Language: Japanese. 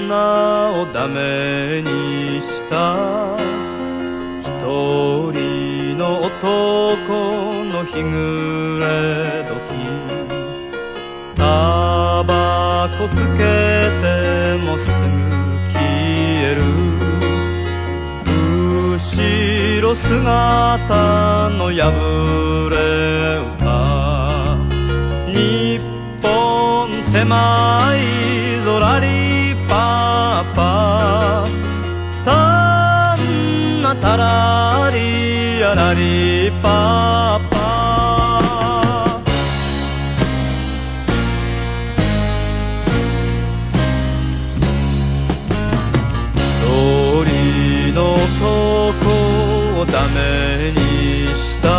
女をダメにした一人の男の日暮れ時、タバコつけてもすぐ消える後ろ姿の破れ歌、日本狭いぞラリパーパー、タンナタラリヤラリパーパー。一人の男をダメにした